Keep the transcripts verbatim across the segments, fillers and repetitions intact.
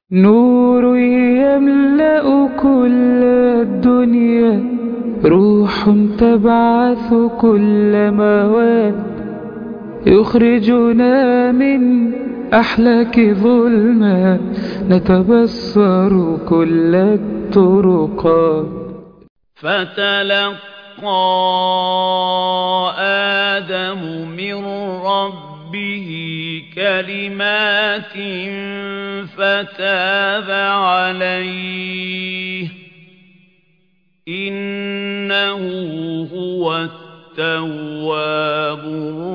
نور يملأ كل الدنيا، روح تبعث كل مواد، يخرجنا من أحلاك ظلمات، نتبصر كل الطرقات. فتلقى آدم من ربه كلمات فتاب عليه إنه هو التواب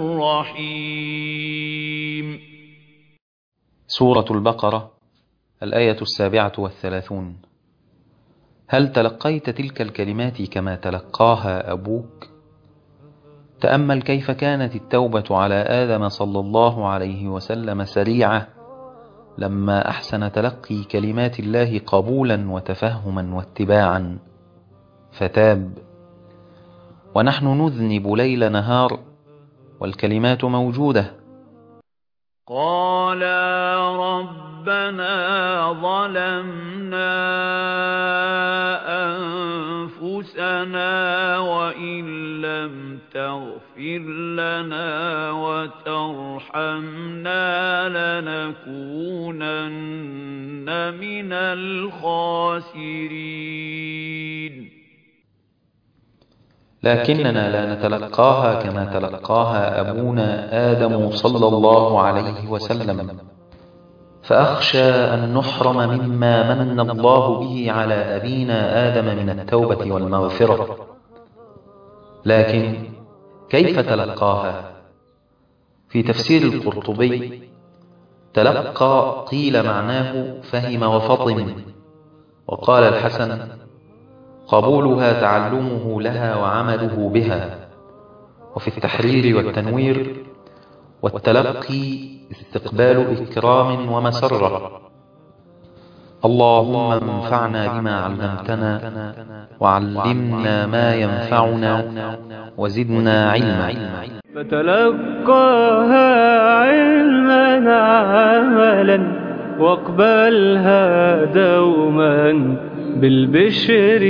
الرحيم. سورة البقرة الآية السابعة والثلاثون. هل تلقيت تلك الكلمات كما تلقاها أبوك؟ تأمل كيف كانت التوبة على آدم صلى الله عليه وسلم سريعة لما أحسن تلقي كلمات الله قبولا وتفهما واتباعا فتاب. ونحن نذنب ليل نهار والكلمات موجودة. قال ربنا ظلمنا أنفسنا وإن لم تغفر لنا وترحمنا لنكونن من الخاسرين. لكننا لا نتلقاها كما تلقاها أبونا آدم صلى الله عليه وسلم، فأخشى أن نحرم مما من الله به على أبينا آدم من التوبة والمغفرة. لكن كيف تلقاها؟ في تفسير القرطبي: تلقى قيل معناه فهم وفطن، وقال الحسن: قبولها تعلمه لها وعمله بها. وفي التحرير والتنوير: والتلقي استقبال إكرام ومسرة. اللهم انفعنا بما علمتنا وعلمنا ما ينفعنا وزدنا علما. فتلقاها علما عملا واقبلها دوما بالبشر،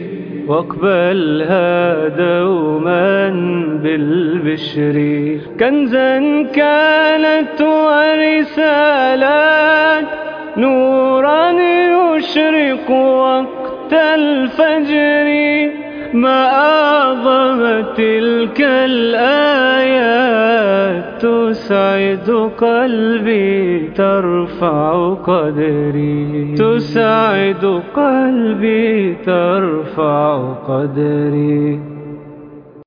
واقبلها دوما بالبشر. كنزا كانت ورسالات، نورا يشرق وقت الفجر. ما أعظم تلك الآيات، تسعد قلبي ترفع قدري، تسعد قلبي ترفع قدري.